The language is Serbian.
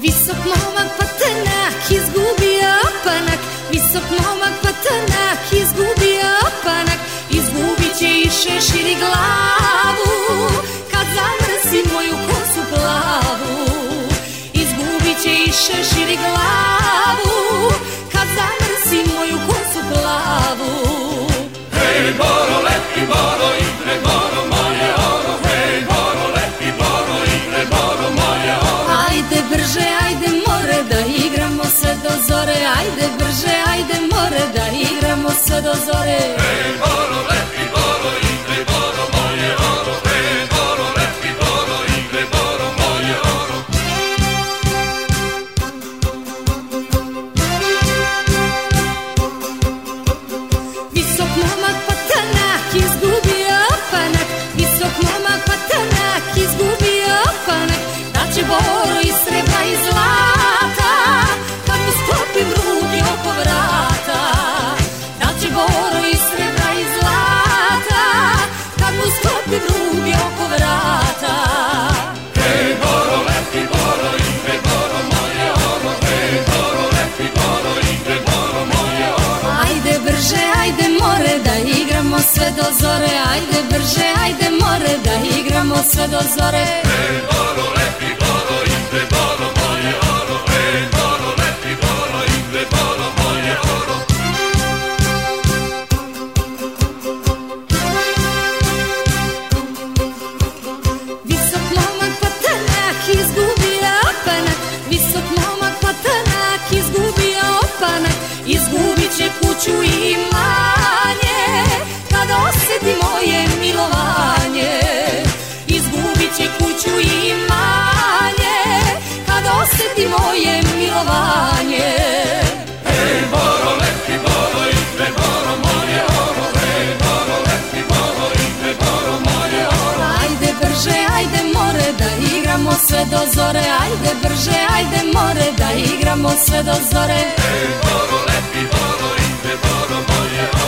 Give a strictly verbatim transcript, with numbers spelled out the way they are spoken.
Visok momak patanak izgubio opanak, visok momak patanak izgubio opanak, izgubit će i šešir i glavu kad zamrsi moju kosu plavu. Izgubit će i šešir i glavu kad zamrsi moju kosu plavu. Hej Boro, lepi Boro, igre Boro, moje oro. Hej Boro, lepi Boro, igre Boro, moje oro. Ajde brže, ajde more da igramo sve do zore. Ajde brže, ajde more da igramo sve do zore. Hej Boro, lepi Boro, igre Boro, moje oro. Hej Boro, lepi Boro, igre Boro, moje oro. Visok momak patanak izgubio opanak, visok momak patanak izgubio opanak, da će Boro iz srebra i zlata kad mu sklopim ruke oko vrata. Da će Boro iz srebra i zlata kad mu sklopim ruke oko vrata. Hej Boro, lepi Boro, igre Boro, moje oro. Hej Boro, lepi Boro, igre Boro, moje oro. Ajde brže, ajde more da igramo sve do zore. Ajde brže, ajde more da igramo sve do zore. Hej Boro, lepi Boro, igre Boro, moje oro. Hej Boro, lepi Boro, igre Boro, moje oro. Visok momak patanak izgubio opanak, visok momak patanak izgubio opanak, izgubit će kuću i imanje kad osjeti moje milovanje. Izgubit će kuću i imanje kad osjeti moje milovanje. Hej Boro, lepi Boro, igre Boro, moje oro. Hej Boro, lepi Boro, igre Boro, moje oro. Ajde brže, ajde more da igramo sve do zore. Ajde brže, ajde more da igramo sve do zore. Hej Boro, lepi Boro, igre Boro, moje oro.